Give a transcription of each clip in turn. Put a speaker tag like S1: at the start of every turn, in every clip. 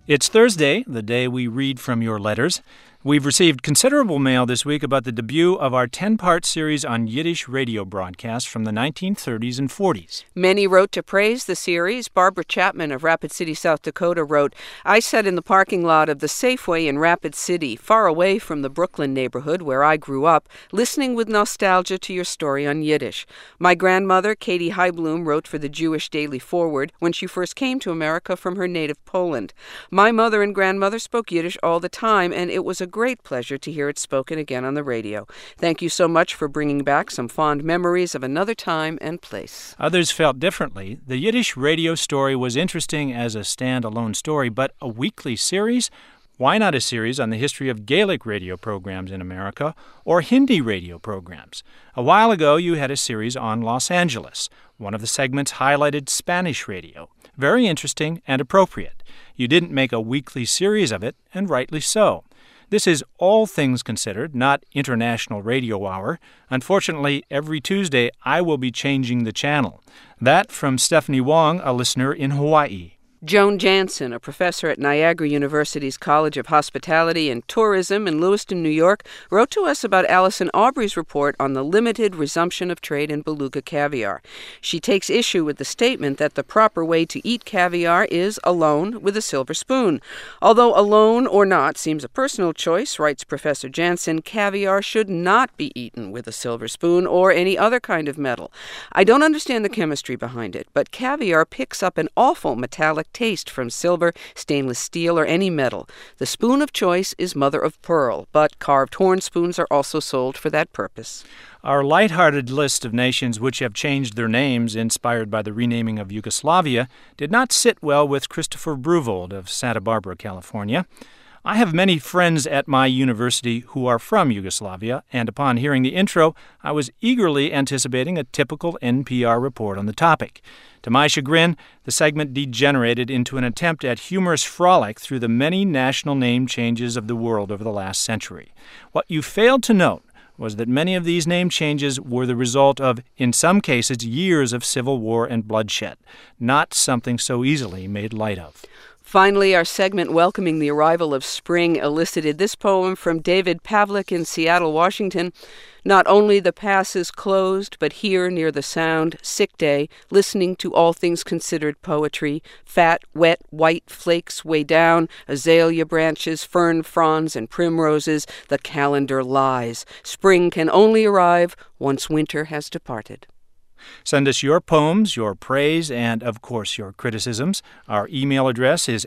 S1: It's Thursday, the day we read from your letters. We've received considerable mail this week about the debut of our 10-part series on Yiddish radio broadcasts from the 1930s and 40s.
S2: Many wrote to praise the series. Barbara Chapman of Rapid City, South Dakota wrote, I sat in the parking lot of the Safeway in Rapid City, far away from the Brooklyn neighborhood where I grew up, listening with nostalgia to your story on Yiddish. My grandmother, Katie Heibloom, wrote for the Jewish Daily Forward when she first came to America from her native Poland. My mother and grandmother spoke Yiddish all the time, and it was a great pleasure to hear it spoken again on the radio. Thank you so much for bringing back some fond memories of another time and place.
S1: Others felt differently. The Yiddish radio story was interesting as a standalone story, but a weekly series? Why not a series on the history of Gaelic radio programs in America or Hindi radio programs? A while ago, you had a series on Los Angeles. One of the segments highlighted Spanish radio. Very interesting and appropriate. You didn't make a weekly series of it, and rightly so. This is All Things Considered, not International Radio Hour. Unfortunately, every Tuesday I will be changing the channel. That from Stephanie Wong, a listener in Hawaii.
S2: Joan Jansen, a professor at Niagara University's College of Hospitality and Tourism in Lewiston, New York, wrote to us about Allison Aubrey's report on the limited resumption of trade in beluga caviar. She takes issue with the statement that the proper way to eat caviar is alone with a silver spoon. Although alone or not seems a personal choice, writes Professor Jansen, caviar should not be eaten with a silver spoon or any other kind of metal. I don't understand the chemistry behind it, but caviar picks up an awful metallic taste from silver, stainless steel, or any metal. The spoon of choice is mother of pearl, but carved horn spoons are also sold for that purpose.
S1: Our lighthearted list of nations which have changed their names, inspired by the renaming of Yugoslavia, did not sit well with Christopher Bruvold of Santa Barbara, California. I have many friends at my university who are from Yugoslavia, and upon hearing the intro, I was eagerly anticipating a typical NPR report on the topic. To my chagrin, the segment degenerated into an attempt at humorous frolic through the many national name changes of the world over the last century. What you failed to note was that many of these name changes were the result of, in some cases, years of civil war and bloodshed, not something so easily made light of.
S2: Finally, our segment welcoming the arrival of spring elicited this poem from David Pavlik in Seattle, Washington. Not only the pass is closed, but here near the sound, sick day, listening to all things considered poetry, fat, wet, white flakes way down, azalea branches, fern fronds, and primroses, the calendar lies. Spring can only arrive once winter has departed.
S1: Send us your poems, your praise, and, of course, your criticisms. Our email address is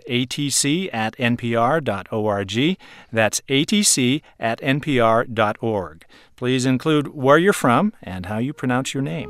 S1: atc@npr.org. That's atc@npr.org. Please include where you're from and how you pronounce your name.